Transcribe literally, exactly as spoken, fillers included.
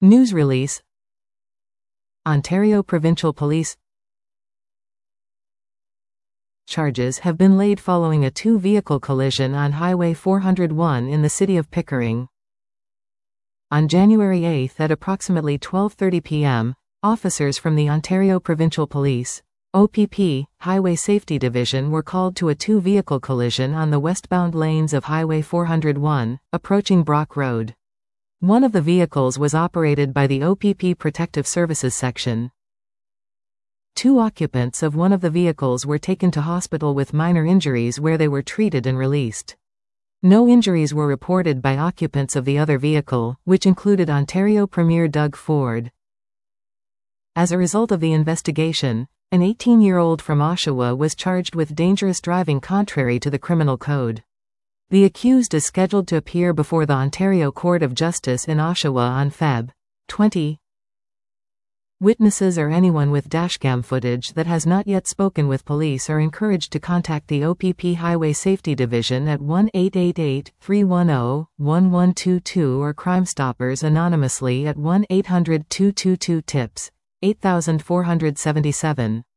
News release. Ontario Provincial Police. Charges have been laid following a two-vehicle collision on Highway four oh one in the city of Pickering. On January eighth at approximately twelve thirty p m, officers from the Ontario Provincial Police, O P P, Highway Safety Division were called to a two-vehicle collision on the westbound lanes of Highway four oh one, approaching Brock Road. One of the vehicles was operated by the O P P Protective Services Section. Two occupants of one of the vehicles were taken to hospital with minor injuries where they were treated and released. No injuries were reported by occupants of the other vehicle, which included Ontario Premier Doug Ford. As a result of the investigation, an eighteen-year-old from Oshawa was charged with dangerous driving contrary to the criminal code. The accused is scheduled to appear before the Ontario Court of Justice in Oshawa on February twentieth. Witnesses or anyone with dashcam footage that has not yet spoken with police are encouraged to contact the O P P Highway Safety Division at one eight eight eight, three one zero, one one two two or Crime Stoppers anonymously at one eight hundred, two two two, TIPS, eight four seven seven.